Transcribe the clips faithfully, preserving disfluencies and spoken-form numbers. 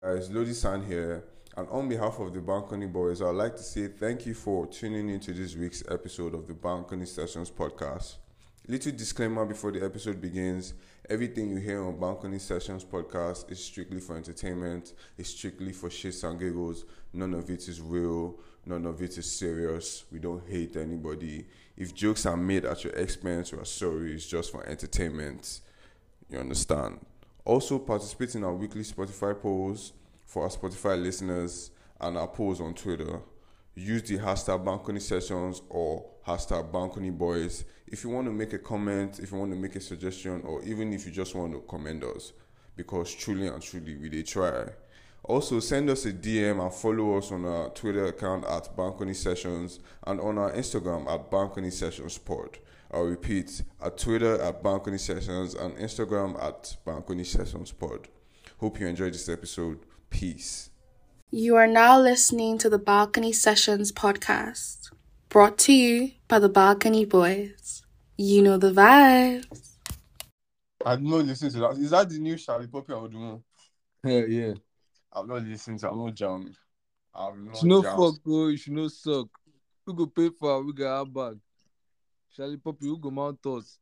Guys, Lodi San here, and on behalf of the Balcony Boys, I'd like to say thank you for tuning into this week's episode of the Balcony Sessions podcast. Little disclaimer before the episode begins: everything you hear on Balcony Sessions podcast is strictly for entertainment, it's strictly for shits and giggles. None of it is real, none of it is serious. We don't hate anybody. If jokes are made at your expense, we are sorry, it's just for entertainment. You understand? Also, participate in our weekly Spotify polls for our Spotify listeners and our polls on Twitter. Use the hashtag Balcony Sessions or hashtag Balcony Boys if you want to make a comment, if you want to make a suggestion, or even if you just want to commend us. Because truly and truly, we did try. Also, send us a D M and follow us on our Twitter account at Balcony Sessions and on our Instagram at Balcony Sessions Pod. I'll repeat, at Twitter at Balcony Sessions and Instagram at Balcony Sessions Pod. Hope you enjoyed this episode. Peace. You are now listening to the Balcony Sessions podcast, brought to you by the Balcony Boys. You know the vibes. I've not listened to that. Is that the new Charlie Poppy or Odumo? Yeah, yeah. I've not listened to. I'm not jam. I've You not should no jam. fuck, bro. You should no suck. We go pay for it, we got our bag. Charlie Poppy, who go mount us?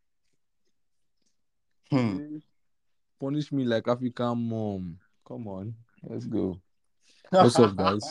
Hmm. Punish me like African mom. Come on, let's go. What's up, guys?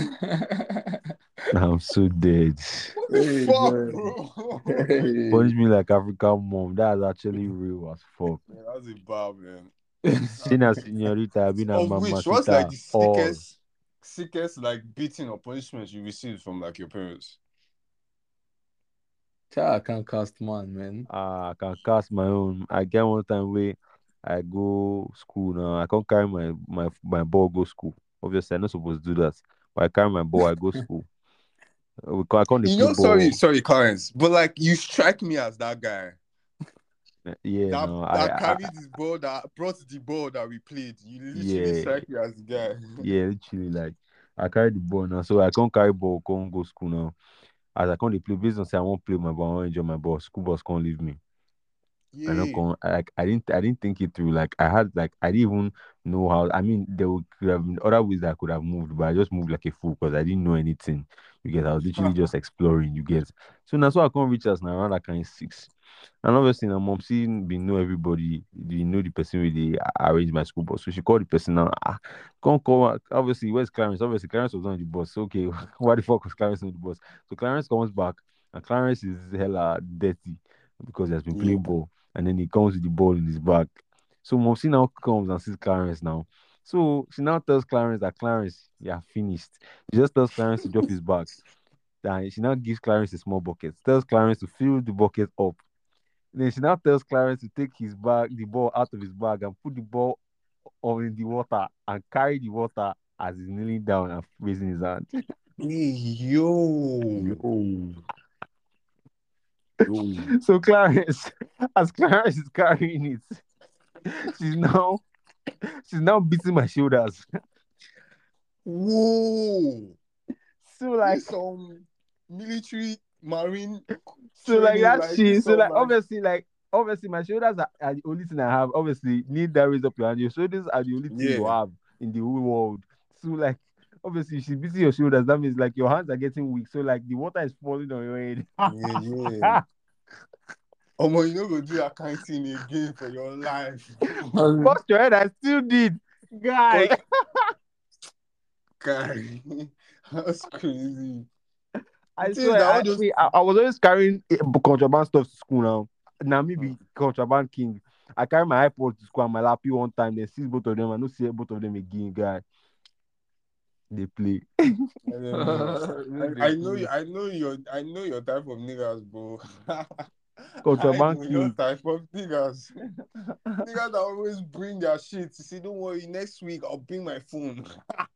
I'm so dead. What the Hey, fuck, man. bro? Hey. Punch me like African mom. That's actually real as fuck. Man, that's a bad man. Sina senorita, been a Of which, what's like mamacita. the All sickest, sickest like beating or punishment you received from like your parents? Child, I can't cast man, man. uh, I can cast my own. I get one time where I go school now. I can't carry my my my ball go school. Obviously, I'm not supposed to do that. But I carry my ball, I go school. We can't, I can't dey You play know, ball. sorry, sorry, Clarence, but like you strike me as that guy Yeah, that, no, that I, I, carried this ball, that brought the ball that we played. You literally Yeah. strike me as the guy. yeah, literally like I carry the ball now, so I can't carry ball, can't go school now. As I can't dey play based on say I won't play my ball, I won't enjoy my ball. School bus can't leave me. I don't Yeah. con like I didn't I didn't think it through. Like I had like I didn't even know how. I mean, there would, could have been other ways that I could have moved, but I just moved like a fool because I didn't know anything. You get, I was literally just exploring. You get, so that's why I can't reach us now around that kind of six. And obviously, now mom seeing we know everybody. You know the person really arranged my school bus, so she called the person now. Ah, can't call. Obviously, where's Clarence? Obviously, Clarence was on the bus. So, okay, why the fuck was Clarence on the bus? So Clarence comes back, and Clarence is hella dirty because he has been playing Yeah. ball. And then he comes with the ball in his back. So Mopsy now comes and sees Clarence now. So she now tells Clarence that Clarence, yeah, finished. She just tells Clarence to drop his bag. Then she now gives Clarence a small bucket. Tells Clarence to fill the bucket up. Then she now tells Clarence to take his bag, the ball out of his bag and put the ball on in the water and carry the water as he's kneeling down and raising his hand. Yo. Yo. Yo. So Clarence, as Clarence is carrying it, she's now she's now beating my shoulders. Whoa. So Like like some military marine. so like training, that like shit. this So like some, obviously like obviously my shoulders are, are the only thing I have. Obviously, need that raise up your hand. Your shoulders are the only thing you Yeah. have in the whole world. So like obviously she's beating your shoulders. That means like your hands are getting weak. So like the water is falling on your head. Yeah, yeah. Oh my, you know go do that kind of thing again for your life. Fuck your head, I still did. Guy. Guy. That's crazy. I The thing is swear, that all I, those- me, I, I was always carrying eh, contraband stuff to school now. Now me be contraband king. I carry my iPod to school and my lappy one time. Then see both of them. I don't see both of them again, guy. They play. I, don't know. I, I know you. I know your. I know your type of niggas, bro. Contraband I know your king. type of niggas. Niggas that always bring their shit. You see, don't worry. Next week I'll bring my phone.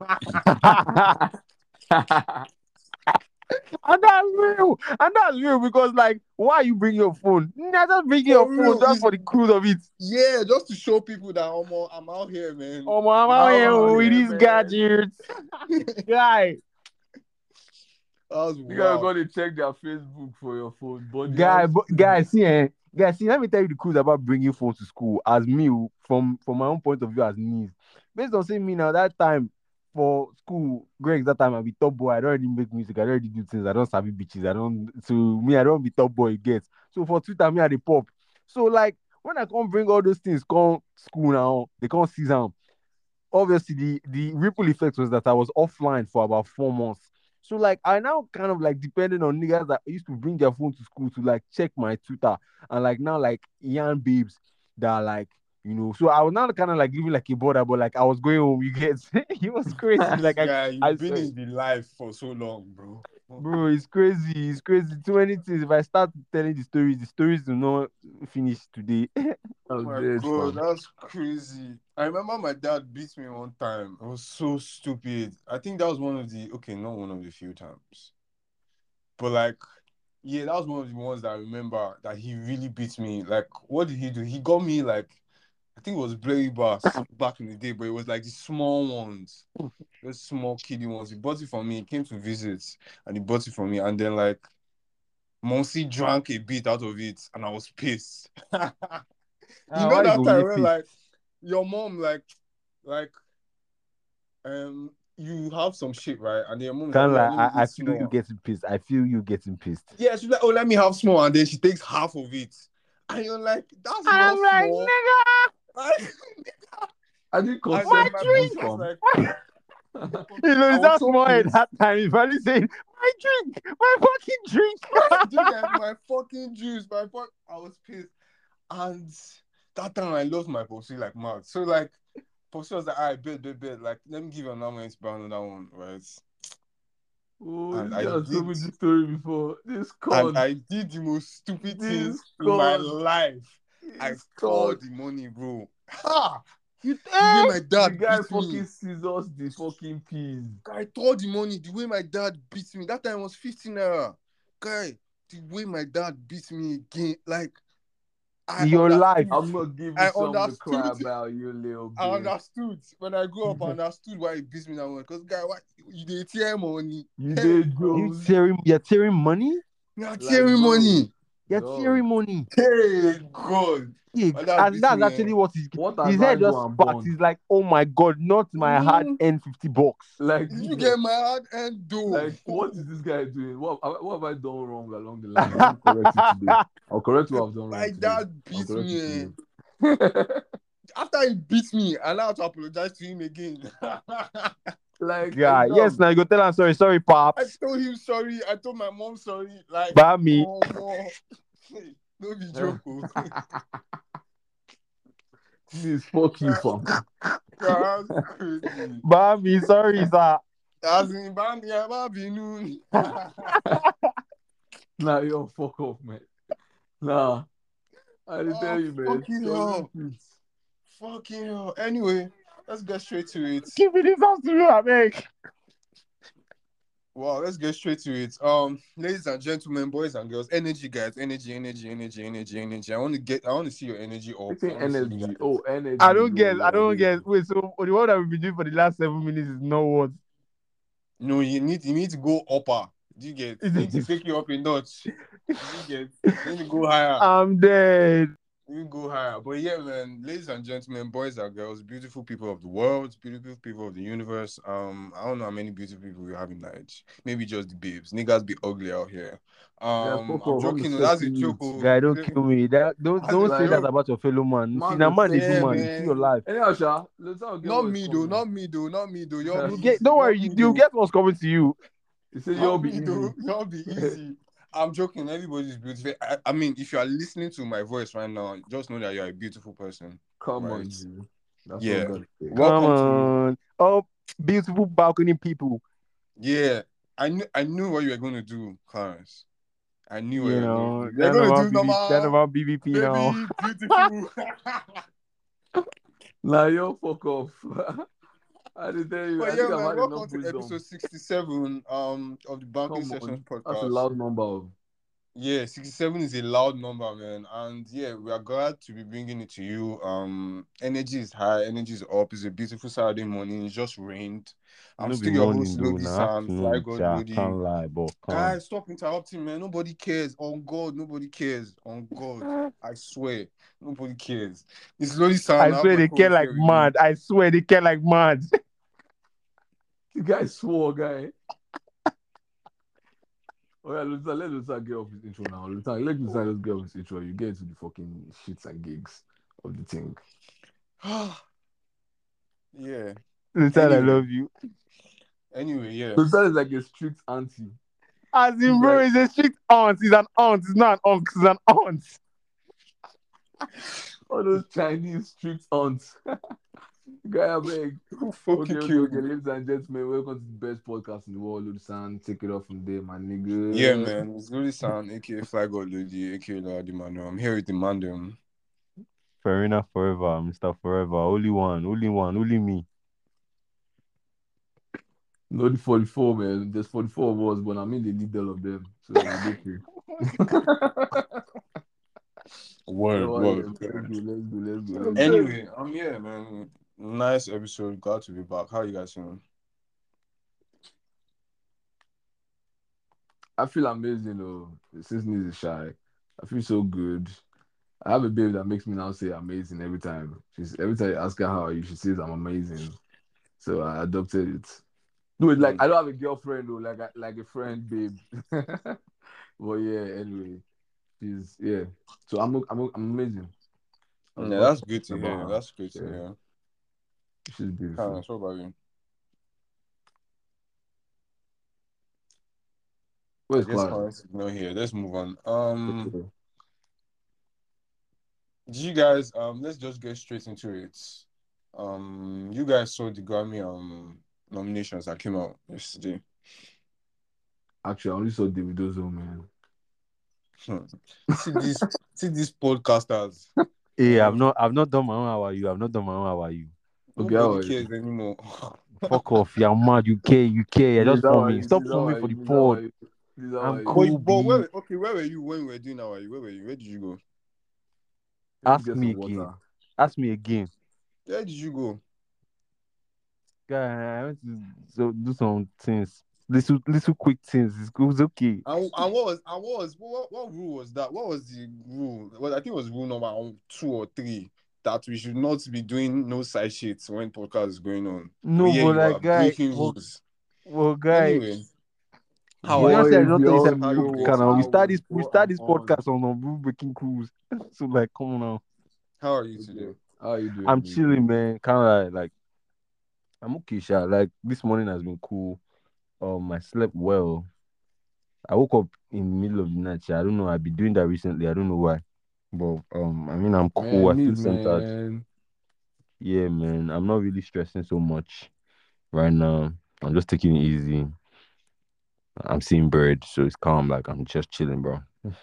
And that's real. And that's real because, like, why you bring your phone? Nah, just bring your For phone real, just it's- for the cruise of it. Yeah, just to show people that I'm, all- I'm out here, man. Oh, my, I'm I'm out here out with here, these man. gadgets. Guy, That was You gotta wild. go to check their Facebook for your phone. But guy, but, guy, see, eh? Guy, see, let me tell you the cruise about bringing phones to school. As me, from from my own point of view, as me, based on saying me now that time for school, Greg, that time I be top boy. I don't already make music. I don't already do things. I don't sabi bitches. I don't. So me, I don't be top boy. Get so for Twitter, me I the pop. So like when I can't bring all those things, come school now, they can't see them. Obviously the the ripple effect was that I was offline for about four months. So like I now kind of like depended on niggas that used to bring their phone to school to like check my Twitter and like now like young babes that are like you know. So I was not kind of like living like a border, but like I was going home. You get it was crazy. Like I Yeah, I you've been swear, in the life for so long, bro. bro, it's crazy. It's crazy. Too many things. If I start telling the stories, the stories do not finish today. Oh I'm my dead, god, fam. that's crazy. I remember my dad beat me one time. It was so stupid. I think that was one of the okay, not one of the few times. But like, yeah, that was one of the ones that I remember that he really beat me. Like, what did he do? He got me like I think it was Blurry Bass back in the day, but it was like the small ones. Those small kiddie ones. He bought it for me. He came to visit and he bought it for me. And then like Monsi drank a bit out of it and I was pissed. You Ah, know why you that go time get where pissed? like your mom like like um you have some shit, right? And then your mom is like, Kind oh of yeah, like let me I, eat I feel you small. getting pissed. I feel you getting pissed. Yeah, she's like, oh let me have small, and then she takes half of it. And you're like, that's And not I'm like, small. nigga, Like, I didn't and then consent my to boss this, was fam. like, you know, I it's was that so small at pissed. that time. He's probably saying, my drink, my fucking drink. Drink like my fucking juice, my fuck. I was pissed. And that time I lost my pussy like mad. So like pussy was like, all right, bet, bet, bet. Like, let me give you a number and spend on that one, right? Oh, And this I guy has told did me this story before. This and con. I did the most stupid thing This in my con. life. I This con. tore the money, bro. Ha! You The way eh? my The dad guy beat me. fucking scissors the fucking peas. I tore the money. The way my dad beat me. That time was fifteen naira. Guy, the way my dad beat me again, like I Your life. understood. I'm gonna give you I something to cry understood. about, you little I bitch. understood. When I grew up, I understood why he beats me that way. Because guy, why you did tear money? You Hey did, God. You Jones. tearing, you're tearing money? You're Like, tearing bro, money. You're dog. tearing money. Hey God. Yeah, My dad and beats that's me. Eh? actually what his, What his have I head go just and sparks. done? He's like, oh my God, not my hard Mm, earned fifty bucks. Like, you get my hard end though. like, what is this guy doing? What, what have I done wrong along the line? Let me correct it today. I'll correct what I've done My wrong today. dad I'll beats correct me. it Eh? today. After he beats me, I now have to apologize to him again. Like, Yeah, yes, exam. now you go tell him sorry, sorry, I pops. told him sorry. I told my mom sorry. Like, By me. oh, more. No be joke. Oh. Please, fuck you, fam. That's crazy. By me, sorry, sir. As in, Bambi, I'm happy noon. Nah, yo, fuck off, man. Nah, I didn't tell Oh, you, man. fucking Your hell. repeats. Fucking hell. Anyway, let's get straight to it. Give me this house to you, I beg. Wow, let's get straight to it. Um, ladies and gentlemen, boys and girls, energy, guys, energy, energy, energy, energy, energy. I want to get, I want to see your energy up. It's I want to see you energy. guys. Oh, energy. I don't Yo, get, I yo, don't yo. get. Wait, so the one that we've been doing for the last seven minutes is no what? No, you need, you need to go upper. Do you get? Is You need to it? take you up a notch. Do you get? You need to go higher. I'm dead. You go higher. But yeah, man, ladies and gentlemen, boys and girls, beautiful people of the world, beautiful people of the universe. Um, I don't know how many beautiful people we have in Nigeria. Maybe just the babes. Niggas be ugly out here. Yeah, Um, fuck I'm off. I'm a joking. That's a sexy joke. youth. Oh. Guy, don't kill me. That, don't That's a don't say that joke. about your fellow man. See, Man, now a man, they sexy do Yeah, man. youth. You see your man. life. Anyhow, Sha, let's not get Not what's me though. coming. Not me though. Not me though. Y'all be You easy. get, don't worry. Not You, me you though. get what's coming to you. You say you'll Not be me easy. though. Y'all be easy. I'm joking. Everybody's beautiful. I, I mean, if you are listening to my voice right now, just know that you're a beautiful person. Come Right. on, G. That's Yeah. what God says. Come Welcome to. on. Oh, beautiful balcony people. Yeah. I knew. I knew what you were going to do, Clarence. I knew what You you were going to know, do. You're none going of to our do B B, none of normal, our B B P now. baby, beautiful. Nah, yo, fuck off. I didn't tell you. But I yeah, think I've man. had enough Welcome to wisdom. episode sixty-seven um of the Balcony Come Sessions on. That's a podcast. loud number. Yeah, sixty-seven is a loud number, man. And yeah, we are glad to be bringing it to you. Um, energy is high, energy is up. It's a beautiful Saturday morning. It just rained. I'm No be still your morning host, though. Lodi Now San, Fly afternoon. God Yeah, Lodi. can't lie, but calm. Guys, stop interrupting, man. Nobody cares. On God, nobody cares. On God, I swear, nobody cares. It's Lodi San. I I have swear my they care co-host like here with me. mad. I swear they care like mad. The guy swore, guy. Oh yeah, Lutan, let Lutan get off his intro now. Lutan, let Lutan just get off his intro. You get to the fucking shits and gigs of the thing. Yeah. Listen, I Anyway, love you. anyway, yeah. Lutan is like a strict auntie. As in, He's bro, like- he's a strict aunt. He's an aunt. He's not an uncle. He's an aunt. All those Chinese strict aunts. Guy, I beg. Who Okay, fucking okay, killed okay, me? ladies and gentlemen, welcome to the best podcast in the world, Lutan. Take it off from there, my nigga. Yeah, man. It's Lodi San, aka Fly God Lodi, aka Lodi Mano. I'm here with the Mandem. Farina forever, Mister Forever. Only one, only one, only me. Not the forty-four, man. There's forty-four of us, but I mean, they need all of them. So we get here. Word, So, uh, word. yeah, let's go, let's go, let's go. Let's go. Anyway, I'm here, man. Nice episode. Glad to be back. How you guys doing? I feel amazing, though. Since Niz is shy, I feel so good. I have a babe that makes me now say amazing every time. She's every time I ask her how are you, she says I'm amazing. So I adopted it. No, it's like Mm. I don't have a girlfriend though, like a, like a friend, babe. But yeah, anyway, she's yeah. So I'm I'm I'm amazing. I was Yeah, about that's to good to talk about hear. her. That's good to Yeah. hear. She's beautiful. Carlos, what about you? Where's I guess Clara? Carlos is not here. Let's move on. Um, Okay. did you guys? Um, let's just get straight into it. Um, you guys saw the Grammy um nominations that came out yesterday. Actually, I only saw Davido's own, man. Hmm. See these, see these podcasters. Hey, Yeah. I've not, I've not done my own. How are you? I've not done my own. How are you? Okay, how Nobody are you? cares anymore. Fuck off. You're mad. You care. You care. You're just Please, how are forming. you? Stop Please, how forming are for you? the Please, how are pod. you? Please, how I'm are you? cool. But, but B. where, okay, where were you when we were doing our? Where were you? Where did you go? Let's Ask get me some again. water. Ask me again. Where did you go? Guy, I went to so, do some things. Little, little quick things. It's, it was okay. And, and what was and what was what, what rule was that? What was the rule? Well, I think it was rule number two or three that we should not be doing no side shits when podcast is going on. No, But yeah, but you like, are guy, breaking well, rules. well, guy, Anyway, how you are know, you? say I Boys, don't tell you, say y'all I'm How a you know rule been what breaker now. today? We I start was, this, we what start I'm this on. podcast on a rule breaking cruise. So like, come on now. How are you Okay. today? How are you doing? I'm baby? chilling, man. Kind of like, I'm okay, sha. Like this morning has been cool. Um, I slept well. I woke up in the middle of the night. Sha. I don't know. I've been doing that recently. I don't know why. But um, I mean, I'm cool. I Man, feel Niz, centered. man. Yeah, man. I'm not really stressing so much right now. I'm just taking it easy. I'm seeing bird, so it's calm. Like I'm just chilling, bro.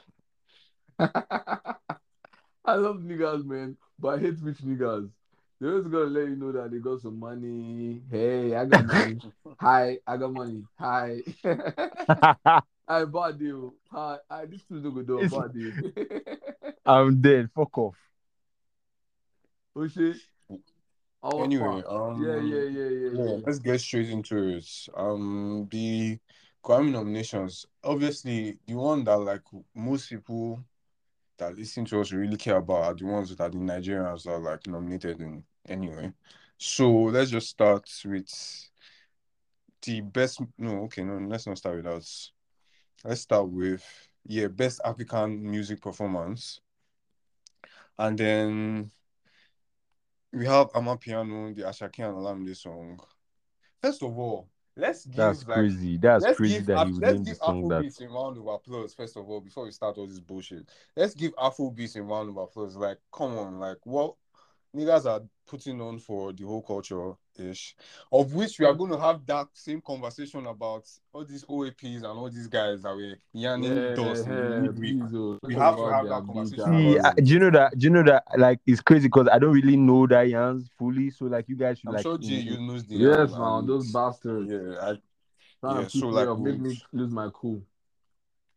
I love niggas, man, but I hate rich niggas. They're always gonna let you know that they got some money. Hey, I got money. Hi, I got money. Hi. Hi, bad deal. Hi, hi, this two don't go do a It's- bad deal. I'm dead. Fuck off. Oh shit. Oh, Anyway, fuck. um, Yeah, yeah, yeah, yeah, yeah, yeah. let's get straight into it. Um, the Grammy nominations. Obviously, the one that like most people that listen to us really care about are the ones that the Nigerians are like nominated in anyway. So let's just start with the best. No, okay, no, let's not start with that. Let's start with yeah, best African music performance, and then we have Amapiano, the Ashake and Olamide song. First of all, let's That's give like crazy. That's let's crazy give that he Af- would let's name the give song that. Afrobeats a round of applause first of all before we start all this bullshit. Let's give Afrobeats a round of applause. Like, come on, like what niggas are putting on for the whole culture ish, of which we are going to have that same conversation about all these O A Ps and all these guys that were yanning Yeah, dust in the yeah, midweek. please, oh. We Talk have to about have their that beat conversation See, because uh, and do you know that? Do you know that? Like, it's crazy because I don't really know that Yans fully. So, like, you guys should I'm like. sure Jay In, you knows the yes, um man, and those bastards yeah, I, trying yeah. to So pick me like up, make we'll me lose my cool.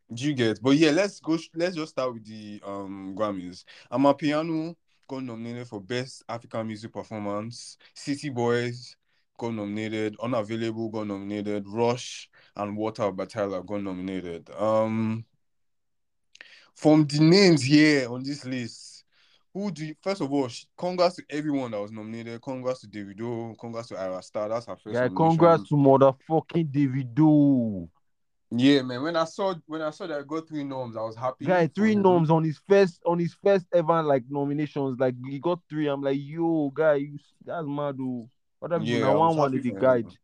Do you get? But yeah, let's go. Let's just start with the um Grammys. Amapiano got nominated for Best African Music Performance. City Boys got nominated. Unavailable got nominated. Rush and Water by Tyler got nominated. Um, from the names here on this list, who do you, first of all, sh- congrats to everyone that was nominated. Congrats to Davido. Congrats to Ira Star. That's her first Guy, congrats nomination. to motherfucking Davido. Yeah, man. When I saw when I saw that I got three noms, I was happy Guy, for three him. noms on his first on his first ever like nominations. Like he got three. I'm like, yo, guy, you that's mad. Oh, other people Yeah, now I was one one happy in the for him. guide.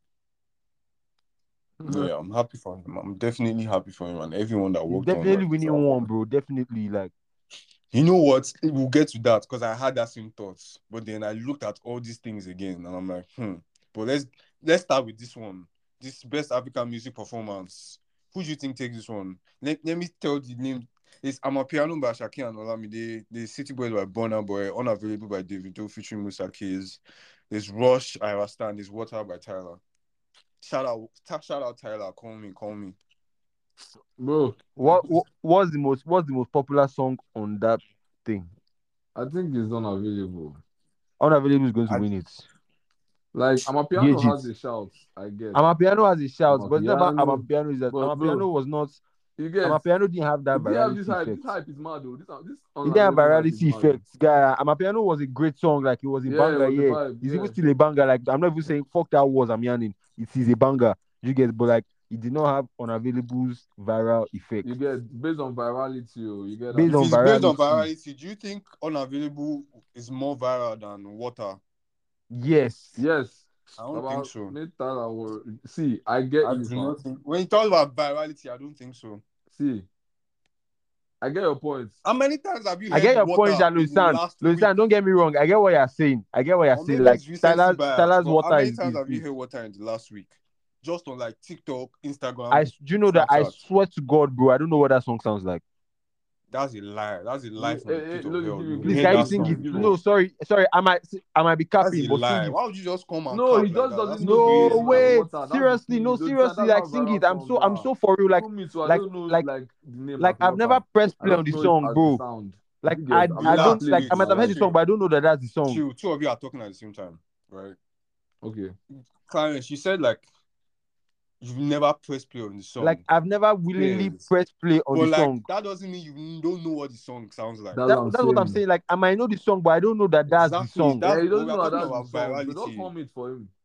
Yeah, I'm happy for him. I'm definitely happy for him and everyone that He's worked on definitely like, this winning one, album. bro. Definitely, like You know what? We'll get to that because I had that same thoughts. But then I looked at all these things again and I'm like, hmm. But let's let's start with this one. This Best African Music Performance. Who do you think takes this one? Let, let me tell the name. It's Amapiano by Shaki and Olamide. The City Boys by Burna Boy. Unavailable by Davido featuring Musa Keys. There's Rush, Ira Star, and there's Water by Tyler. Shout out, shout out Tyler. Call me, call me. Bro, what, what what's the most what's the most popular song on that thing? I think it's unavailable. Unavailable is going to I, win it. Like Gauge Amapiano it. has a shout, I guess. Amapiano has a shout, but it's never Amapiano, Amapiano is that but bro, Amapiano was not you get Amapiano didn't have that if they have this virality hype, this effect. hype is mad though. This this It didn't have unavailable hype is virality mad. Though. effects, guy. Amapiano was a great song, like it was a Yeah, it banger, was a yeah. vibe. It's Yeah. even still a banger. Like I'm not even saying fuck that was I'm yanning. It is a banger. You get, but like it did not have unavailable's viral effect. You get based on virality, oh, you get Based if that. on it's based on virality. virality, do you think Unavailable is more viral than Water? Yes. Yes. I don't About think so. make Tyler wor- See, I get I you, do fam. not think. When you talk about virality, I don't think so. See, I get your point. How many times have you I heard get your Water point, in the Lucian. last Lucian, week? don't get me wrong. I get what you're saying. I get what you're Or saying. maybe Like it's recency Tyler's bias. Tyler's But how water many is, times is, have you is heard Water in the last week? Just on like TikTok, Instagram, I do you know that I Snapchat. swear to God, bro, I don't know what that song sounds like. That's a lie. That's a lie from Hey, the hey, pit of look, hell. give You me, give Please, me, heard can you that give me, sing song give it? me, give me. No, before. sorry, sorry. I might I might be That's capping, a but sing lie. it. Why would you just come and No, clap he like just that? doesn't That's know not the No, crazy name like now. wait, water. That's the seriously, thing. no, Those that seriously, like have sing viral it. I'm songs so I'm now. so for you, like Even me too. I like don't know like like the name like like I've never water. pressed I play on just the know it song, as the bro. sound. Like You I get? I'm I just don't Relax, like playing I wait, to might my have heard like. the song, chill, but I don't know that that's the song. chill. Two of you are talking at the same time, right? Okay. Clarence, you said like you've never pressed play on the Like song. I've never willingly Yes. pressed play on the But like song. that doesn't mean you don't know what the song sounds like. That's That, what I'm that's what I'm saying. saying. Like I might know the song, but I don't know that that's the Exactly. song. That's Yeah, he when doesn't we are know that talking that's the about song. So just virality. hum it for him.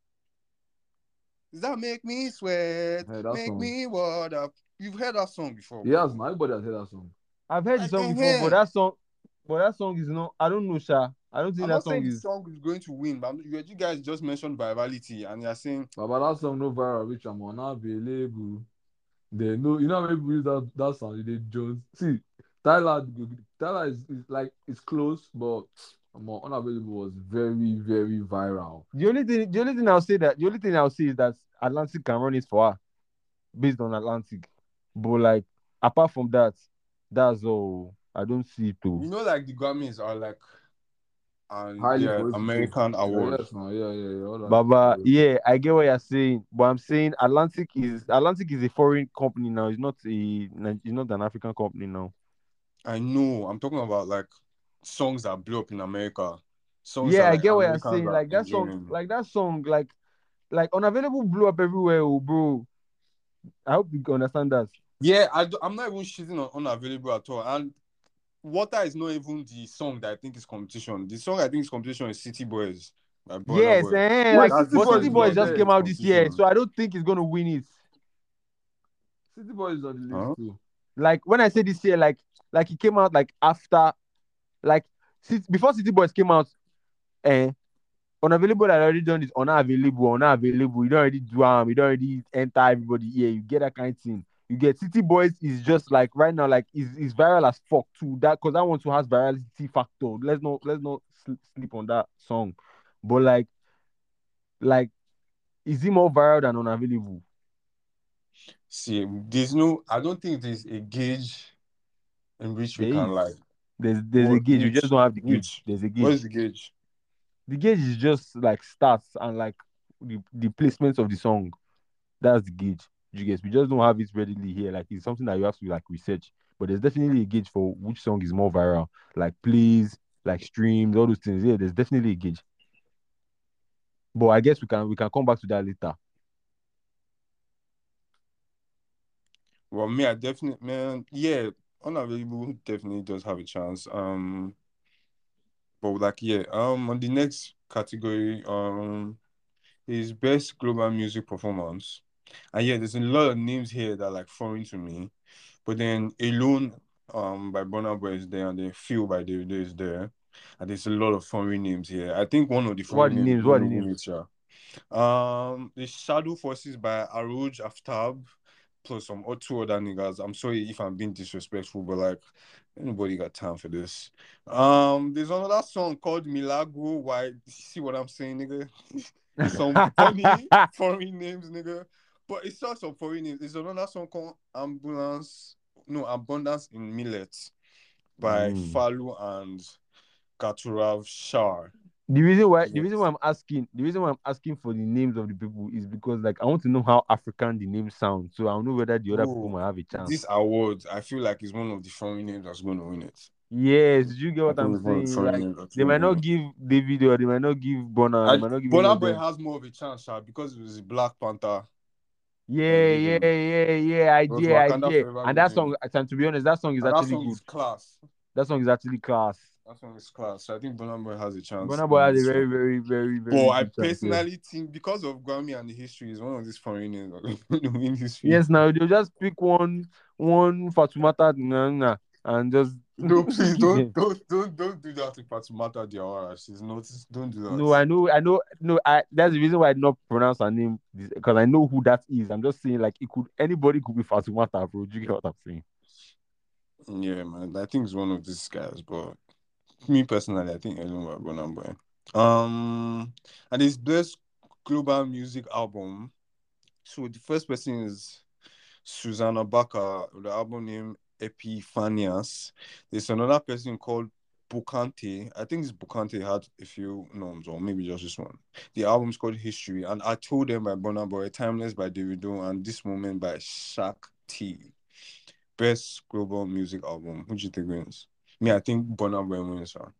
Does that make me sweat? Hey, that Make song. me water. You've heard that song before, He has, bro. man. Everybody has heard that song. I've heard the Like, song before, but eh-heh. that song, but that song is not. I don't know, Sha. I don't think I'm that not song saying the is. song is going to win, but I'm- you you guys just mentioned virality, and you're saying But, but that song no viral, which I'm unavailable. They know, you know how many people use that, that song, they Jones. See, Tyler, Tyler is, is like, it's close, but more unavailable was very, very viral. The only thing, the only thing I'll say that the only thing I'll say is that Atlantic can run it for her, based on Atlantic. But like apart from that, that's all. I don't see it too. you know, like the Grammys are like and Highly their political. American Yeah, award. yes, man. Yeah, yeah, yeah. All that. Baba, yeah, I get what you're saying, but I'm saying Atlantic is Atlantic is a foreign company now. It's not a it's not an African company now. I know. I'm talking about like songs that blew up in America. Songs Yeah, that I like get what you're Americans saying. are Like that song, enjoying. like that song, like like Unavailable blew up everywhere, oh, bro. I hope you can understand that. Yeah, I do, I'm not even shitting on Unavailable at all. And Water is not even the song that I think is competition. The song I think is competition is City Boys by Burna Yes, Boy. eh, Wait, like That's City the but song Boys City is people Boys are not just saying there. came is out this year, competition. so I don't think it's gonna win it. City Boys is on the list Huh? too. Like when I say this year, like like it came out like after, like City, before City Boys came out, eh, Unavailable had already done this unavailable, unavailable. You don't already do um, you don't already enter everybody here. You get that kind of thing. You get City Boys is just like right now, like is is viral as fuck too. That because that one too has virality factor. Let's not let's not sl- sleep on that song. But like like is it more viral than unavailable? See, there's no, I don't think there's a gauge in which we There can is. like. There's there's a What, gauge. You just which, don't have the gauge. which, There's a what gauge. is the gauge? The gauge is just like stats and like the, the placements of the song. That's the gauge. You guess we just don't have it readily here. Like it's something that you have to like research. But there's definitely a gauge for which song is more viral, like plays, like streams, all those things. Yeah, there's definitely a gauge. But I guess we can we can come back to that later. Well, me, I definitely, man, yeah, Unavailable definitely does have a chance. Um, but like, yeah, um, on the next category, um, is best global music performance. And yeah, there's a lot of names here that are like foreign to me. But then Alone, um, by Burna Boy is there, and then Feel by Davido is there. And there's a lot of foreign names here. I think one of the What are foreign the names is names? What are going the to win names? it, yeah. Um, the Shadow Forces by Aruj Aftab, plus some or two other niggas. I'm sorry if I'm being disrespectful, but like anybody got time for this. Um, there's another song called Milagro. Why? See what I'm saying, nigga? It's some funny foreign names, nigga. But it's not some foreign names. There's another song called Ambulance. No, Abundance in Millet by Mm. Falu and Katurav Shar. The reason why the reason Yes. why I'm asking the reason why I'm asking for the names of the people is because like I want to know how African the names sound, so I'll know whether the other people Bro, might have a chance. this award, I feel like is one of the foreign names that's going to win it. Yes, you get I what think I'm it's one of the saying? foreign Like names that's they going might to win not it. give David or they might not give Bonner, they And might not give any Burna of Boy them. has more of a chance, sha, because it was a Black Panther Yeah, um, yeah, rhythm. yeah, yeah, It was idea, Wakanda idea. Forever And that rhythm. song, and to be honest, that song is And that actually song good. is class. That song is actually class. That song is class. So I think Burna Boy has a chance Bonner Boy in has a this very, one. very, very, But very I good chance. Yeah. personally think because of Grammy and the history is one of these foreign names that going to win history. Yes, now they'll just pick one, one Fatumata nah, nah, and just No, please give don't them. don't don't don't do that to Fatumata Diawara. She's not. Don't do that. No, I know, I know, no, I. That's the reason why I did not pronounce her name because I know who that is. I'm just saying, like, it could anybody could be Fatumata, bro. Do you get what I'm saying? Yeah, man. I think it's one of these guys, but me personally, I think Alone by Burna Boy. Um, and his best global music album. So the first person is Susanna Baker, the album name Epiphanias. There's another person called Bukante. I think this Bukante had a few noms, or maybe just this one. The album's called History, and I Told Them by Burna Boy, Timeless by Davido, and This Moment by Shaq T. Best global music album. Who do you think wins? Me, I think Burna Boy wins. Huh?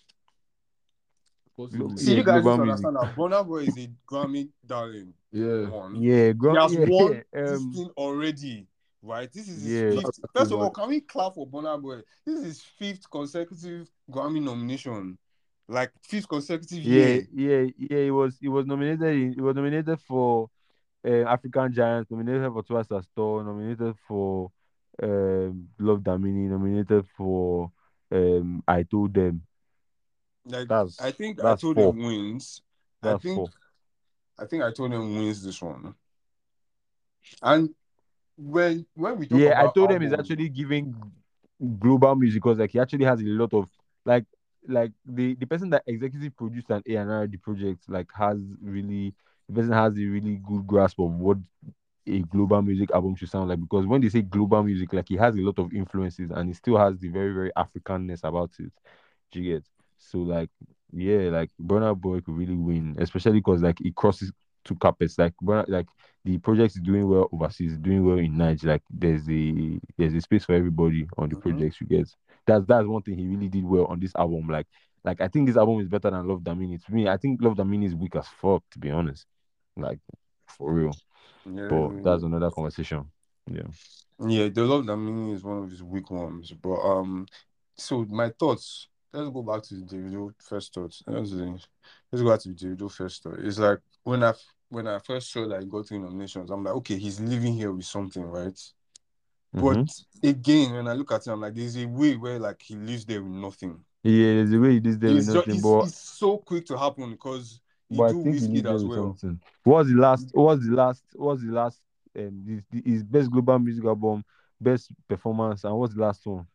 Glo- See, yeah, you guys global just music. understand that Burna Boy is a Grammy darling. Yeah. One. Yeah, He gro- has yeah, won yeah, this um, thing already, right? This is his yeah, fifth. First of all, can we clap for Burna Boy? This is his fifth consecutive Grammy nomination, like fifth consecutive yeah, year. yeah, yeah. It was, it was nominated. In, it was nominated for uh, African Giants. Nominated for Twice as Tall. Nominated for um, Love Damini. Nominated for um, I Told Them. Like I That's think I that's told four. him wins. I That's think four. I think I told him wins this one. And when when we talk Yeah, I about told him he's album, actually giving global music because like he actually has a lot of like like the the person that executive produced and A and R the project like has really the person has a really good grasp of what a global music album should sound like because when they say global music like he has a lot of influences and he still has the very very Africanness about it. Do you get? So like yeah, like Burna Boy could really win, especially because like it crosses two carpets. Like Burna, like the project is doing well overseas, doing well in Nigeria. Like there's a there's a space for everybody on the mhm. projects you get. That's that's one thing he really did well on this album. Like like I think this album is better than Love Damini. To me, I think Love Damini is weak as fuck, to be honest. Like for real. But Yeah, that's another conversation. Yeah. yeah, the love that meaning is one of his weak ones. But um, so my thoughts. Let's go back to the Davido first thoughts. Let's, uh, let's go back to the Davido first thought. It's like when I when I first saw that he got three nominations, I'm like, okay, he's living here with something, right? But Mm-hmm. again, when I look at him, I'm like, there's a way where like he lives there with nothing. Yeah, there's a way he did there with It's just nothing, it's, but it's so quick to happen because he but I do think he Whiskey lived there as with well. something. What was the last? What was the last? What was the last? Um, his, his best global music album, best performance, and what's the last one?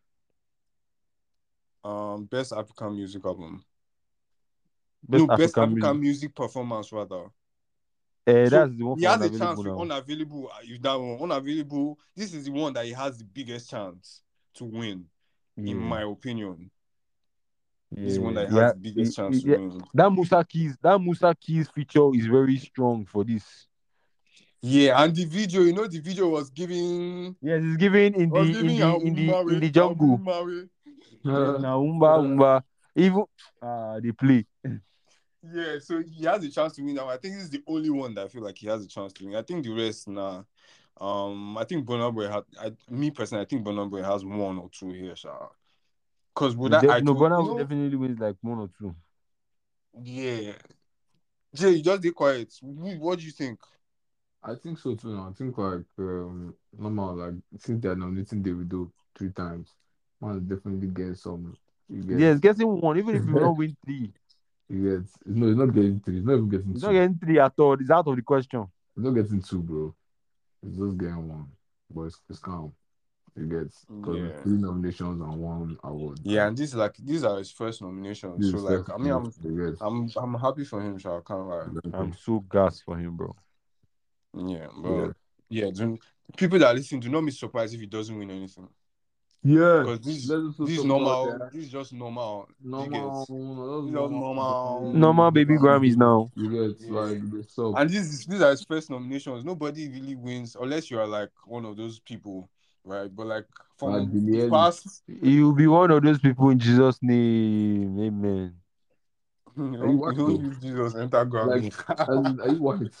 Um, best African music album. Best No, best African music. African music performance rather. Uh, So that's the one he for has a Unavailable chance with now. unavailable. uh, If that one unavailable, this is the one that he has the biggest chance to win, in Yeah, my opinion. This is one yeah, that has yeah, the biggest yeah, chance to yeah. win. That Musa Keys, that Musa Keys feature is very strong for this. Yeah, and the video, you know, the video was giving Yes, it's given in was the in giving the in the in Awumawe, the jungle. Awumawe. Yes, now umba umba. Even uh they play. Yeah, so he has a chance to win now. I think this is the only one that I feel like he has a chance to win. I think the rest nah. Um, I think Burna Boy had I, me personally, I think Burna Boy has one or two here, sha. Cause would He I def- I no, told Burna you will know, definitely wins like one or two. yeah. Jay, you just be quiet. Wh- What do you think? I think so too. Now. I think like um, normal like since they're nominating Davido three times, man definitely get some. You get, Yes, getting one, even if you will not win three. you get. No, it's not getting three. It's not even getting He's not two. getting three at all. It's out of the question. It's not getting two, bro. It's just getting one. But it's, it's calm. You get because Yeah. three nominations and one award. Yeah, Like, and these like these are his first nominations. this So is like first I mean I'm nomination. You get. I'm I'm happy for him, sha. I can't lie. I'm so gassed for him, bro. Yeah, Yeah. but yeah, do, people that listen do not be surprised if he doesn't win anything. Yeah. Because this Let's also this is talk about normal. that. This is just normal. You Normal, get no, these that's are normal. normal. Normal baby Grammys now. You get Yeah. like the sub. And this is, these are his first nominations. Nobody really wins unless you are like one of those people, right? But like Like from Billie the Eilish. past, You'll be one of those people in Jesus' name. Amen. you Are you don't, white you don't though? use Jesus enter Like, Grammy. as in, are you white?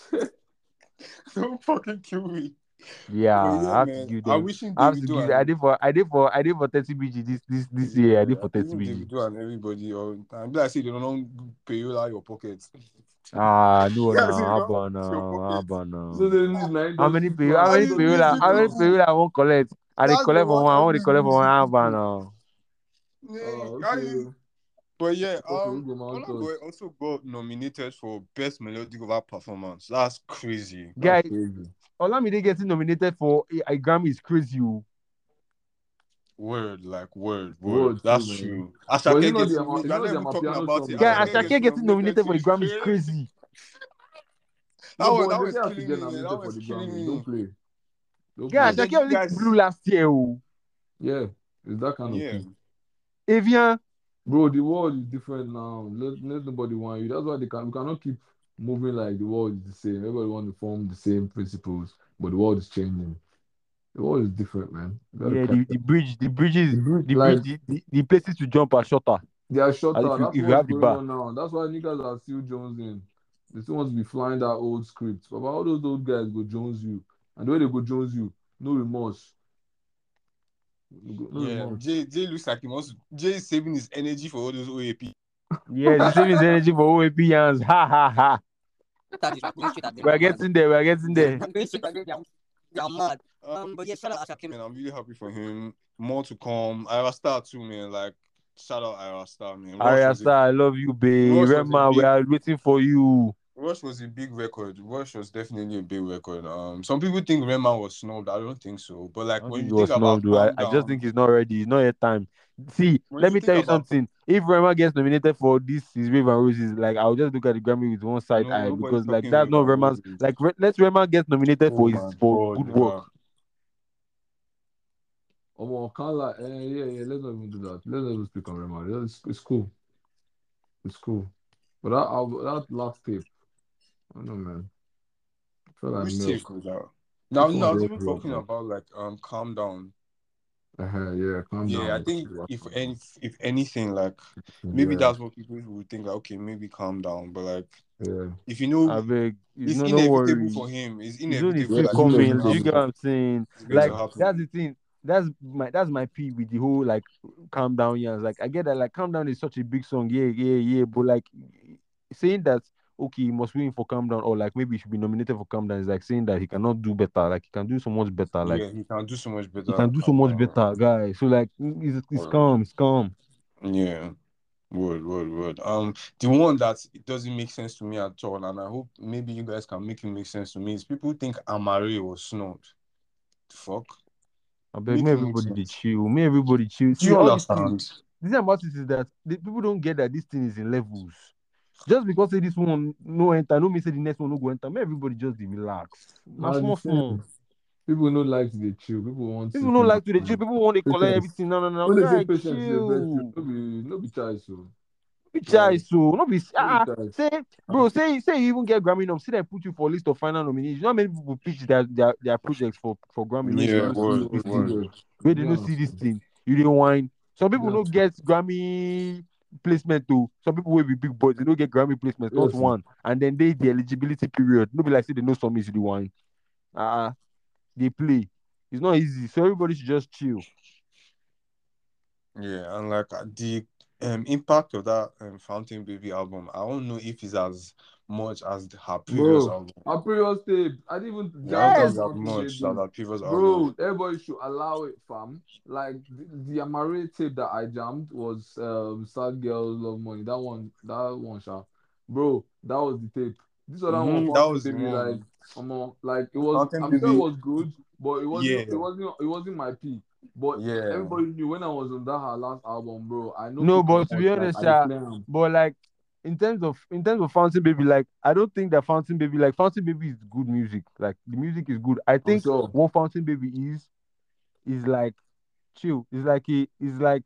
Don't fucking kill me. Yeah, But yeah, I have to man. give I'm them. wishing I have to Davido give. I and did for. I did for. I did for thirty B G this this this year. I yeah, did for I'm thirty wishing B G. Davido and everybody all the time. Be like say they don't pay you out your pockets. Ah, no, Yeah, say now, you don't Abba, put your now, pockets. Abba, So now. they need nine How many industry pay? plan. How All many these pay? How music many people. pay? I won't collect. I they That's the collect for one. one. I All want to these collect for one music Abba people. now. Yeah, Oh, I, okay. but yeah, Okay, um, we go Mount Burna Boy Touch. also got nominated for Best Melodic Vocal Performance. That's crazy. Guy, That's crazy. Olamide getting nominated for a, a Grammy is crazy. Oh. Word, like word, word. Word too, That's true. true. But you Asake know the getting, ama- we you are know not the even talking Amapiano about song it. now. Guy, Asake Eh? Ashake getting getting nominated nominated too for a is Grammy is crazy. crazy. That No, was but that they was say I should killing get me, man. That nominated for was the killing Grammy. me. Don't play. Don't Guy, I play. said Ashake you only guys, blew last year. Oh. Yeah, it's that kind of yeah. thing. Evian, Bro, the world is different now. Let, let nobody want you. That's why they can we cannot keep moving like the world is the same. Everybody want to form the same principles, but the world is changing. The world is different, man. You gotta yeah, catch the, up. the bridge, the bridges, The bridge, the bridge, like the, the, the places to jump are shorter. they are As shorter. if you That's if you what's have the going bar. on now. That's why niggas are still Jones in. They still want to be flying that old script. But all those old guys go Jones you. And the way they go Jones you, no remorse. No no Yeah, remorse. Jay Jay looks like he wants Jay is saving his energy for all those O A P. Yes, he's saving his energy for O A P hands. Ha ha ha. That is like going straight at them. We're They are mad. getting there. We're getting there. I'm going straight at them. They are, they are mad. Um, but yeah, shout out Ashake. And I'm really happy for him. More to come. Ira Star too, man. Like shout out Ira Star, man. Rush Arya was a, Star, I love you, babe. Rush was a Rema, we big are waiting for you. Rush was a big record. Rush was definitely a big record. Um, some people think Rema was snubbed. I don't think so. But I like don't when think you he think was about snubbed, though. I, Calm I just Down, think he's not ready. It's not yet time. See, when let you me think tell you about something. If Rema gets nominated for this, is Rave and Roses, like I'll just look at the Grammy with one side no eye nobody's because like talking that's Rave not and Rema's. Roses. Like re- let Rema get nominated Oh for my his for god, good work. yeah. Oh, well, can't lie. Eh, yeah, yeah. Let's not even do that. Let's not even speak on Rema. It's, it's cool. It's cool. But that album, that last tape, I don't know, man. I feel like Which milk. tape was that? Now, This no, I one was was even milk, talking man. about like um Calm Down. Uh-huh, yeah, calm Yeah, I down. think if any if anything, like maybe Yeah, that's what people would think like, okay, maybe Calm Down. But like yeah. if you know I beg, it's no, no inevitable worry. for him. It's His own is inevitable still Yeah, that it's it's going to coming. Do you inevitable. get what happen. I'm saying? It's going Like to that's happen. the thing. That's my that's my pee with the whole like calm down yans. Like I get that like calm down is such a big song. Yeah, yeah, yeah. But like saying that okay, he must win for calm down, or like maybe he should be nominated for calm down is like saying that he cannot do better. Like he can do so much better. Like Yeah, he can do so much he better. can do so much better, guy. So like it's, it's calm, it's calm. Yeah. Word, word, word. Um, the one that it doesn't make sense to me at all, and I hope maybe you guys can make it make sense to me, is people think Amare was snubbed. The fuck? I beg Make me it make everybody they sense. chill. Me everybody chill. Do See you all these things. understand? The thing about it is that the people don't get that this thing is in levels. Just because say this one no enter, no mean say the next one no go enter. May everybody just dey relax. Na Nah, small the small. thing. People don't like to dey chill. People want People don't simply like to dey chill. People want to collect patience. everything. No, no, no, When they say guy, patience, is a virtue. chill. No be, no be choice. So Chai, Like, so not be No be ah choice. say bro say say you even get Grammy nom, see them put you for list of final nominees. You know how many people pitch their their, their projects for for Grammy where they yeah, no see word, this No, thing, word. no, where they no, no see this thing. You didn't whine. Some people no. no get Grammy placement too. Some people will be big boys, they don't get Grammy placement, not Yes, no. one. And then they the eligibility period. Nobody like say they know some is the wine. Ah, uh, they play. It's not easy. So everybody should just chill. Yeah, and like uh, the um impact of that um Fountain Baby album, I don't know if it's as much as the, her previous Bro, album. our previous tape, I didn't even Yeah, I don't jam think Yes. it's to as Fountain much as Baby. her previous album. Bro, everybody should allow it, fam. Like the, the Amare tape that I jammed was um Sad Girls Love Money. That one, that one, sha. Bro, that was the tape. This other one, Mm-hmm, that Fountain was the Baby, like, one. um, like it was. Fountain I'm sure it Baby. was good, but it wasn't. It Yeah, wasn't. It wasn't my peak. But yeah. everybody knew when I was on that her last album, bro. I know No, fit but to comot. be Like honest, I dey yeah, clear am. but like in terms of in terms of Fountain Baby, like I don't think that Fountain Baby, like Fountain Baby is good music. Like the music is good. I I'm think sure. what Fountain Baby is is like chill. It's like a is like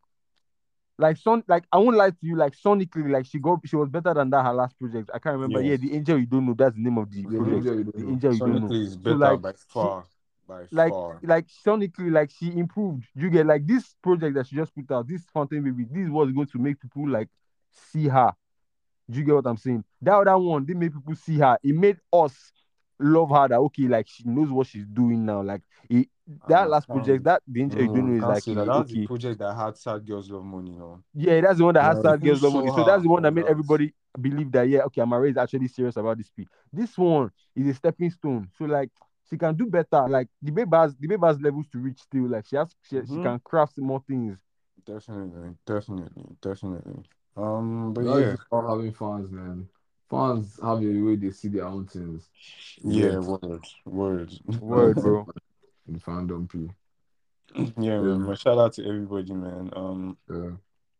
like son like I won't lie to you, like sonically, like she got she was better than that her last project. I can't remember. Yeah. Yeah, the Angel You Don't Know, that's the name of the Yeah, the Mm-hmm. project. angel you don't The know. Angel You Don't Know. Sonically is So better like by she far. By like far. like sonically, like she improved. You get like this project that she just put out, this Fountain Baby, this is what's going to make people like see her. Do you get what I'm saying? That other one, they made people see her. It made us love her. That okay, like she knows what she's doing now. Like it, that Uh, last project, can't, that the Angel You Don't no, Know is can't like say that. eh, That's the okay. project that had Sad Girls Love Money, you know. Yeah, that's the one that has Like, Sad people Girls Love saw Money. So that's her the one that on made that. everybody believe that yeah, okay, Amara is actually serious about this piece. This one is a stepping stone. So like she can do better. Like the babe has the babe has levels to reach still. Like she has she, she Mm-hmm. can craft more things. Definitely, definitely, definitely. Um, but That's yeah, just all having fans, man. Fans have a way they see their own things. You yeah, get word, word. Word, bro. in fandom, P. Yeah, Yeah, man. But shout out to everybody, man. Um, yeah.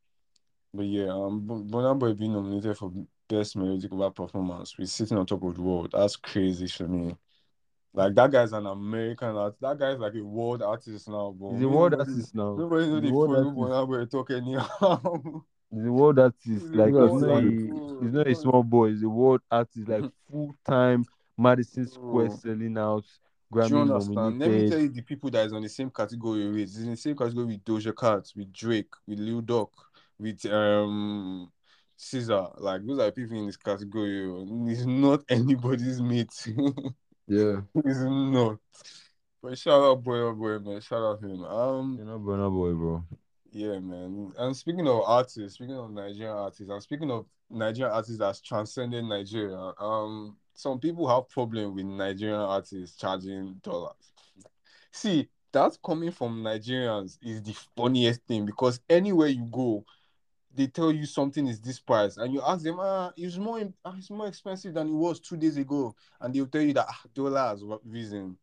but yeah, um, Burna Boy being nominated for best melodic rap performance with Sitting on Top of the World. That's crazy for me. Like that guy's an American artist. That guy's like a world artist now, but He's a world nobody, artist now. nobody know He's a the world follow artist. Burna Boy talk anyhow. He's a world artist. He's a Like Niggas he's world not like, a artist. he's not a small boy. He's a world artist. Like full time Madison Square Bro. selling out, Do you Grammy understand? Let me nominated. tell you the people that is on the same category with. It's in the same category with Doja Cat, with Drake, with Lil Durk, with um Caesar. Like those are people in this category. It's not anybody's mate. yeah. It's not. But shout out boy, oh boy, man. Shout out him. Um, You're not Burna Boy, bro. yeah, man. And speaking of artists, speaking of Nigerian artists, and speaking of Nigerian artists that's transcended Nigeria, um, some people have problem with Nigerian artists charging dollars. See, that's coming from Nigerians is the funniest thing because anywhere you go, they tell you something is this price, and you ask them, ah, it's more, ah, it's more expensive than it was two days ago, and they'll tell you that ah, dollars what reason.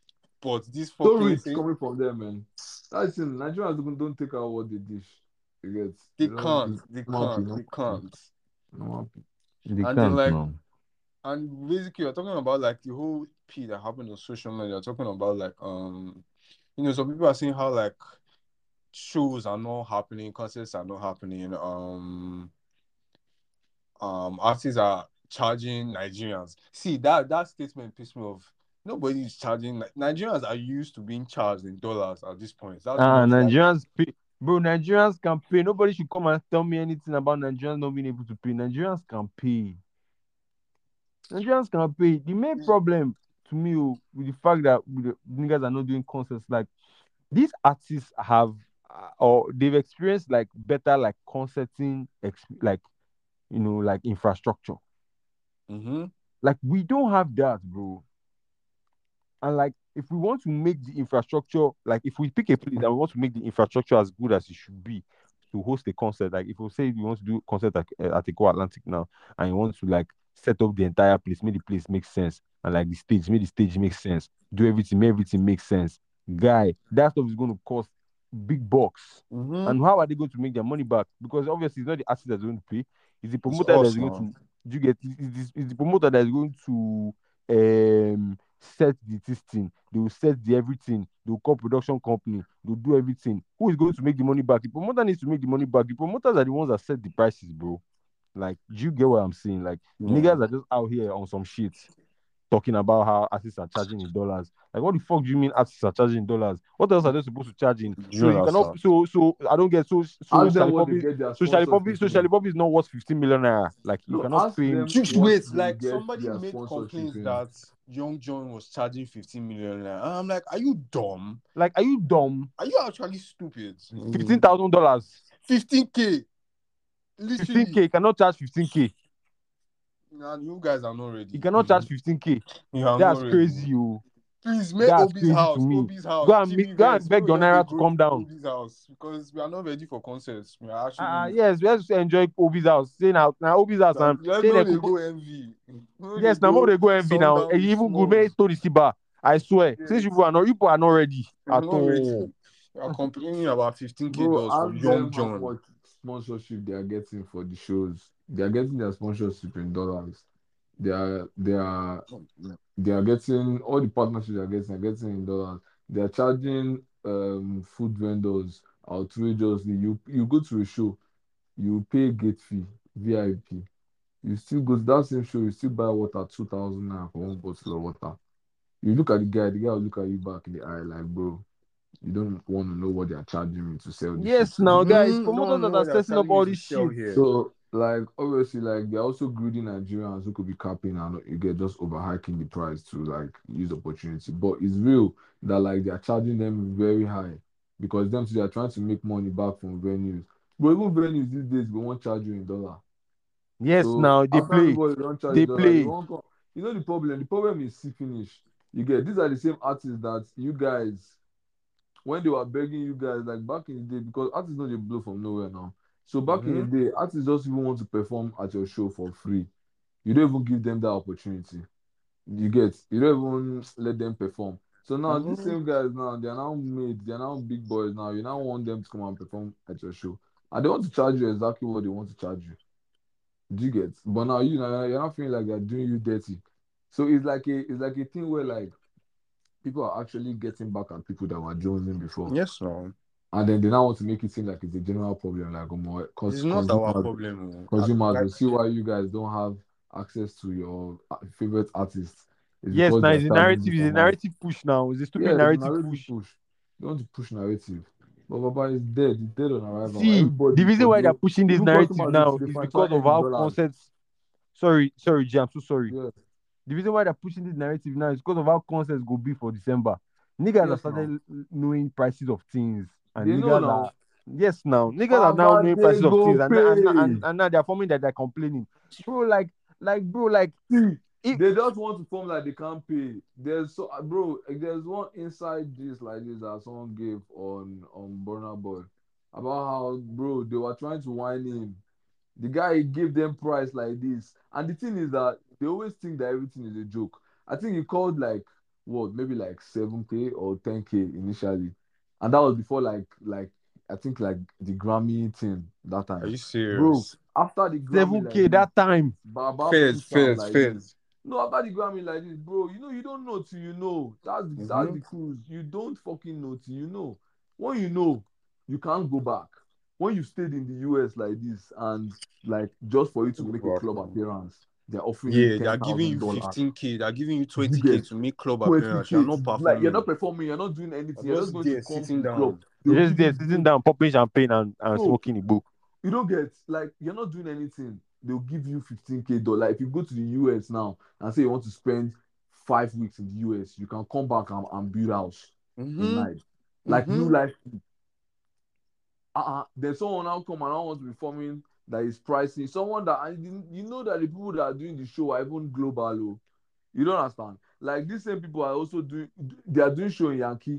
But this So fucking rich thing, coming from them, man. That's in Nigerians don't don't take out what they dish. You get they they don't can't, do they normal P, can't, normal they P, can't. normal P. They And then can't like, now. and basically, you're talking about like the whole P that happened on social media. You're talking about like, um, you know, some people are saying how like shows are not happening, concerts are not happening. Um, um, artists are charging Nigerians. See that that statement pissed me off. Nobody is charging. Ni- Nigerians are used to being charged in dollars at this point. That's Ah, not like Nigerians pay. Bro, Nigerians can pay. Nobody should come and tell me anything about Nigerians not being able to pay. Nigerians can pay. Nigerians can pay. The main problem to me oh, with the fact that with the niggas are not doing concerts, like these artists have uh, or they've experienced like better like concerting ex- like you know like infrastructure. mm-hmm. Like we don't have that, bro. And like, if we want to make the infrastructure, like if we pick a place and we want to make the infrastructure as good as it should be to host a concert, like if we say we want to do concert at, uh, at Eco Atlantic now, and you want to like set up the entire place, make the place make sense, and like the stage, make the stage make sense, do everything, make everything make sense. Guy, that stuff is going to cost big bucks. Mm-hmm. And how are they going to make their money back? Because obviously it's not the artist that's going to pay, it's the It's promoter that's us going now. to do you get it's, it's the promoter that's going to um set the this thing, they will set the everything, they'll call production company, they'll do everything. Who is going to make the money back? The promoter needs to make the money back. The promoters are the ones that set the prices, bro. Like, do you get what I'm saying? Like, Yeah. niggas are just out here on some shit talking about how artists are charging in dollars. Like, what the fuck do you mean artists are charging in dollars? What else are they supposed to charge in? You So know you that's cannot. how. So so I don't get. So so Ask them Charlie what they Poppy. get their So Charlie sponsorship Poppy. So from. Charlie Poppy is not worth fifteen million naira. Like, you No, cannot ask pay him. them Just what wait, they like get somebody their made sponsorship complaints in. that Young John was charging fifteen million. naira. And I'm like, are you dumb? Like, are you dumb? Are you actually stupid? Fifteen thousand dollars. fifteen K. Fifteen Literally. k. Cannot charge fifteen k. Nah, you guys are not ready. You cannot charge fifteen k. You are That's not ready. crazy, yo. Please make That's Obi's crazy to house. me. Obi's house. Go and T V make, go and events. beg Make your them dey naira to go come down. Obi's house because we are not ready for concerts. We are actually. Ah, yes, let's enjoy Obi's house. Say now, now Obi's house. Nah, And let's say know they they could- go M V. No yes, dey now more go they go M V now. Sundown Eh, with even good Smalls. may story Siba. I swear. Yes. Since you people are not, you people are not ready We are at not ready. all. We are complaining about fifteen K Bro, dollars for ask Young them how John. much sponsorship they are getting for the shows. They are getting their sponsorship in dollars. They are they are they are getting all the partnerships they are getting, they are getting in dollars. They are charging um food vendors outrageously. You you go to a show, you pay gate fee, V I P. You still go to that same show, you still buy water two thousand naira for one bottle of water. You look at the guy, the guy will look at you back in the eye like, bro, you don't want to know what they are charging me to sell this Yes, shit to now you. guys, Mhm, promoters don't know that are what they're setting up telling me all to this sell shit. here. So, like, obviously, like, they're also greedy Nigerians who could be capping and you get just overhiking the price to, like, use opportunity. But it's real that, like, they're charging them very high because them, too, they're trying to make money back from venues. But even venues these days, we won't charge you in dollar. Yes, So, now they after play. everybody don't charge They dollar, they play. won't come. You know the problem? The problem is see finish. You get, these are the same artists that you guys, when they were begging you guys, like back in the day, because artists don't just blow from nowhere now. So back in the day, artists just even want to perform at your show for free. You don't even give them that opportunity. You get, you don't even let them perform. So now these Mhm. same guys now, they're now made, they're now big boys now. You now want them to come and perform at your show. And they want to charge you exactly what they want to charge you. Do you get? But now you know you're not feeling like they're doing you dirty. So it's like a it's like a thing where like people are actually getting back at people that were jonesing before. Yes, no. And then they now want to make it seem like it's a general problem, like um, cause It's not our consumers, problem. consumers Like, will see why you guys don't have access to your uh, favorite artists. It's Yes, because now they're it's a charging narrative. this It's a amount. narrative push now. It's a stupid Yeah, it's a narrative, narrative push. push. They want to push narrative. But Baba is dead. It's dead on arrival. See, Everybody the reason why they're forget. pushing this Even narrative customers now they is find because try of in how dollars. concerts. Sorry, sorry, Jay, I'm so sorry. Yeah. The reason why they're pushing this narrative now is because of how concerts go be for December. Niggas have Yes, started knowing prices of things, and They know niggas now. are yes now. Niggas are now Baba, knowing they prices of go things, and, and, pay. and, and now they're forming that they're complaining, bro. Like, like, bro, like, See, It- they just want to form like they can't pay. There's so uh, bro, there's one inside this like this that someone gave on on Burna Boy about how bro they were trying to whine him. The guy gave them price like this, and the thing is that they always think that everything is a joke. I think he called like what maybe like seven k or ten k initially, and that was before like like I think like the Grammy thing that time. are you Bro, serious? after the Grammy seven like k this, that time. Baba Fairs, push am fairs, like this. fairs. No, after the Grammy like this, bro, you know you don't know till you know. That's the, that's Mhm. the cruise. You don't fucking know till you know. When you know, you can't go back. When you stayed in the U S like this and like just for you to make a club appearance, they're offering you Yeah, ten they're giving you thousand dollars. fifteen K, they're giving you twenty K get to make club twenty appearance. You're k. not performing. Like you're not performing, you're not doing anything. You're You're just just going to there come to sitting the club. down. They'll They're give just you there drink. sitting down, popping champagne and, and Bro, smoking a book. You don't get like you're not doing anything. They'll give you fifteen k dollar. Like if you go to the U S now and say you want to spend five weeks in the U S, you can come back and, and build house in Mm-hmm. night. Like Mhm. new life. Uh-uh. Then someone now come and I want to be forming that is pricing. Someone that and you you know that the people that are doing the show are even global. Oh. You don't understand. Like these same people are also doing they are doing show in Yankee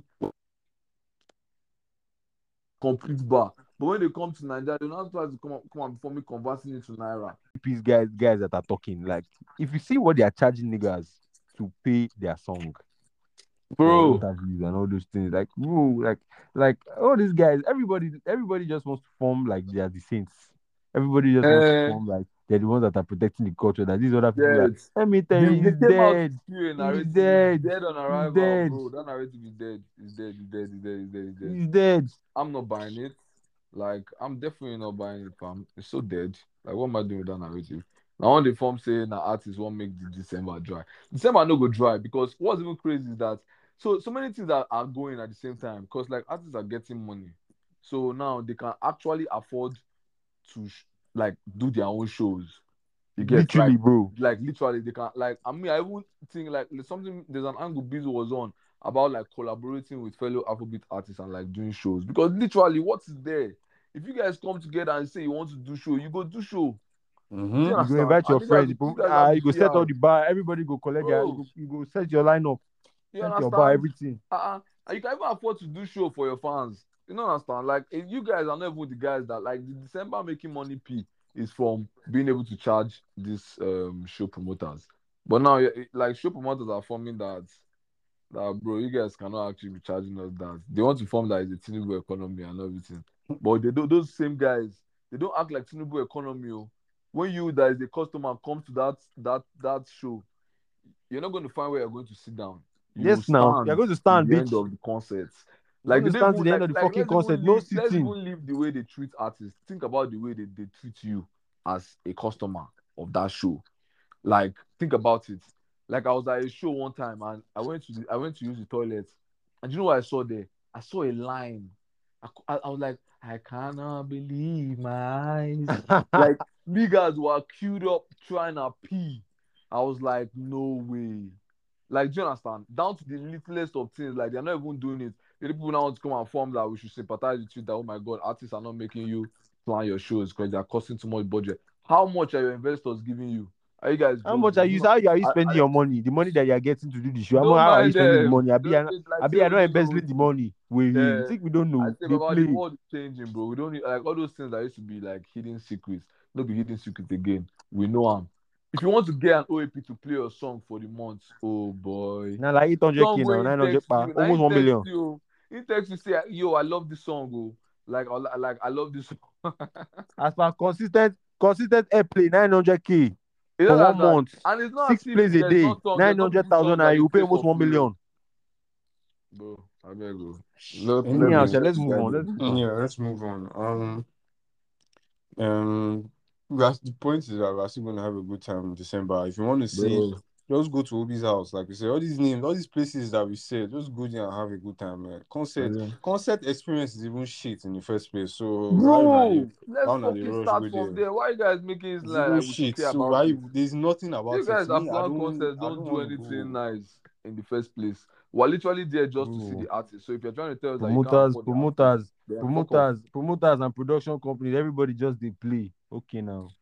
complete bar. But when they come to Nigeria, they don't try to come, come and perform me converting it to Naira. These guys, guys that are talking, like, if you see what they are charging niggas to pay their song, for Bro, interviews and all those things, like, bro, like, like all these guys, everybody, everybody just wants to form like they are the saints. Everybody just wants to Eh. form like they're the ones that are protecting the culture. That these other people, Dead. like, let me tell They, you, they he's came out dead. to spew a He's narrative. dead. He's dead on He's arrival, dead. bro. That narrative is dead. He's dead. He's dead. He's dead. He's dead. He's dead. He's dead. I'm not buying it. Like, I'm definitely not buying it, fam. It's so dead. Like, what am I doing with that narrative? Now, on the form saying that artists won't make the December dry. December no go dry because what's even crazy is that so so many things are, are going at the same time because like artists are getting money, so now they can actually afford to sh- like do their own shows. You get Literally, like bro. like literally they can like I mean I even think like there's something there's an angle Biz was on about like collaborating with fellow Afrobeat artists and like doing shows because literally what is there? If you guys come together and say you want to do show, you go do show. Mm-hmm. Do you You go understand? invite your And you guys, friends. You, you go- guys ah, have you the go set all P R, the bar. Everybody go collect their. You bro. go, you go set your lineup, You set your bar, understand? everything. Uh-uh. And you can even afford to do show for your fans. You know understand? Like if you guys are not even the guys that like the December making money P is from being able to charge these um show promoters. But now yeah, it- like show promoters are forming that that bro, you guys cannot actually be charging us that. They want to form that is a Tinubu economy and everything. But they do those same guys, they don't act like Tinubu economy. Oh. When you that is a customer come to that that that show, you're not going to find where you're going to sit down. You will Yes, now you're stand going to to stand, the end bitch. of the concert. You're Like going they to don't stand to even the end like of the like fucking let's concert. even No leave let's sitting. even leave the way they treat artists. Think about the way they, they treat you as a customer of that show. Like think about it. Like I was at a show one time and I went to the, I went to use the toilet, and you know what I saw there? I saw a line. I, I, I was like, I cannot believe my eyes. Like niggas were queued up trying to pee. I was like, no way. Like, do you understand? Down to the littlest of things. Like, they're not even doing it. The people now want to come and form that we should sympathize with you. That, oh my God, artists are not making you plan your shows because they're costing too much budget. How much are your investors giving you? Are you guys How just, much are you? you know, How are you I, spending I, your money? The money that you are getting to do the show. How mu- don't how are you mind spending the them. money? Abi, Don't, I like, Abi, say I we not don't embezzling know. the money. We Yeah. think we don't I know. say, They Baba, the play. world is changing, bro. We don't need, like, all those things that used to be, like, hidden secrets. No be hidden secrets again. We know them. If you want to get an O A P to play your song for the month, oh boy. Now like eight hundred Song k now, where he nine hundred text pa, you, now he almost one text million. you, he text you say, yo, I love this song, oh. Like, I li- like I love this song. As per consistent, consistent airplay, nine hundred k You know for that, one that, month, and it's not as six if plays a there's day, not song, there's nine not hundred people thousand, songs that and you you pay play almost for one free, oh. million. Bro, I beg you. Let, let Anyhow, me sha, Anyways, let let's the move guy on. do Let's this move on. yeah, let's move on. Um, um, that's the point is that we're still going to have a good time in December. If you want to see, bro. just go to Obi's house. Like we say, all these names, all these places that we said, just go there and have a good time, man. Concert, Okay. concert experience is even shit in the first place. So why not the Bro, let's why not the fucking rush start go from there? there. Why you guys making it It's like, even like we should shit. care So about why it? there's nothing You about it. guys To are me, I plan don't concerts, I don't don't do want to anything go. nice in the first place. We're literally there just to see Bro. the artist. So if you're trying to tell us that you can't Promoters, afford the artist, promoters, then fuck off. promoters, promoters, and production companies. Everybody just they play. Okay now.